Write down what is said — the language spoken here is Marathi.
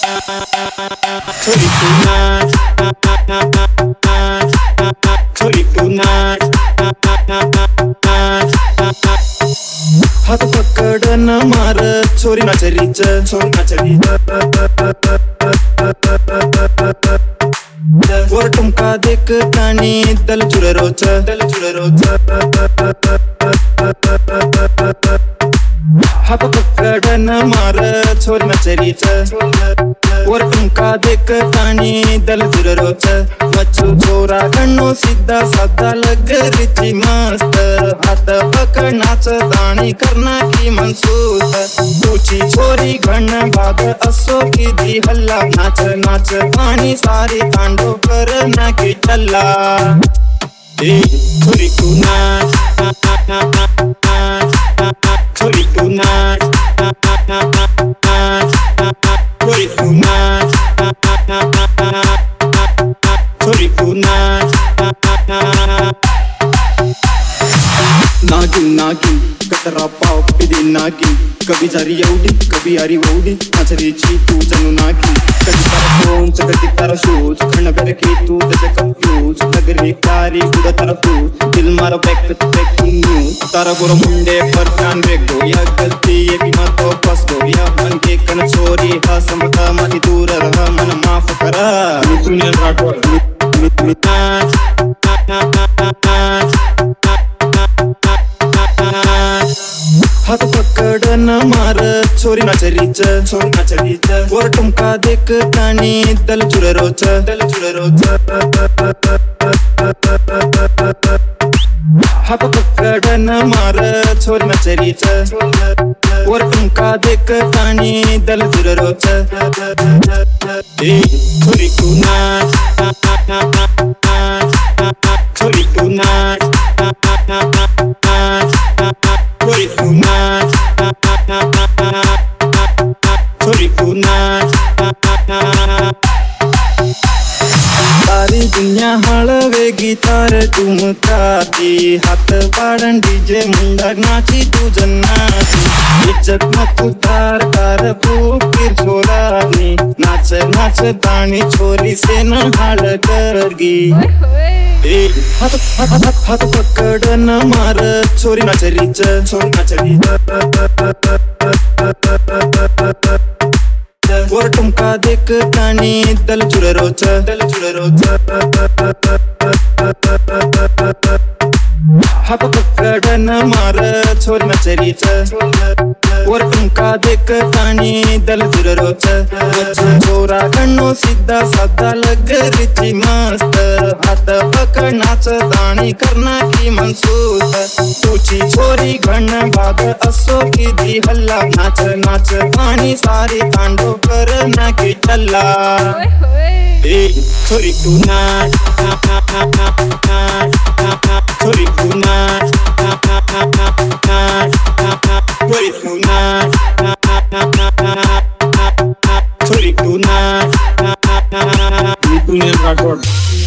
छोरी तू नाच, छोरी तू नाच, हात पकड न मार छोरी नाचरीच, छोरी नाचरीच वर ठुमका देख तानी दल चुररोच, दल चुररोच हात पकड न मार छोरी नाचरीच वर ठुमका देख तानी दल चुररोच मच्चू छोरा गणो सीधा साधा लगरीची मस्त हात पकड नाच ताणी करना की मनसूत तुझी छोरी घण भाग असो की दी हल्ला नाच नाच ताणी सारी तांडो करना की चल्ला छोरी तू नाच, छोरी तू नाच, छोरी तू नाच, छोरी तू नाच नागिन नागिन कतरा पाव पिदी नागिन कभी जारी एवढी कभी आरी वौडी नाचरीची तू जणू नागिन कधी तारा फोन कधी तारा शूज खण की तू त्याचे कन्फ्यूज नगरी कारी उड तारा तू दिल मारा बैक बैक न्यू तारा गोर मुंडे परकान बेगो या गलती ये भी मत फस गो या मन के कन छोरी हा समता मती दूर रहा मन माफ करा सुनील राठौर नाच हात पकड न मार छोरी नाचरीच, छोरी नाचरीच वर ठुमका देख तानी दल चुररोच, दल चुररोच हात पकड न मार छोरी नाचरीच वर ठुमका देख तानी दल चुररोच छोरी तू नाच, छोरी तू नाच, छोरी तू नाच, छोरी तू नाच सारी दुनिया हळवे गिटार ठुमकाती हात पाडन डीजे मुंडा नाची तुझं नाची इज्जत नको तार तार फुकीर छोरानी नाच नाच ताणी छोरी सेन हाड करगी हात पकड न मार छोरी नाचरीच, छोरी नाचरीच वर ठुमका देख तानी दल चुररोच, दल चुररोच हात पकड न मार छोरी नाचरीच वर ठुमका देख तानी दल चुररोच छोरा गणो सीधा साधा लगरीची मस्त हात पकड नाच ताणी करना की मनसूत तुझी छोरी घण भाग असो की दी हल्ला नाच नाच ताणी सारी तांडो करना की चल्ला छोरी तू नाच, छोरी तू नाच, छोरी तू नाच, छोरी तू नाच, सुनील राठौर।